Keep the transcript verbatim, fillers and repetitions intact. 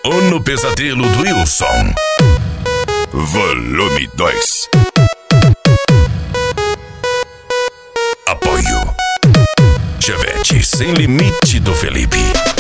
ou no pesadelo do Wilson. Volume dois. Apoio Chevette Sem Limite do Felipe.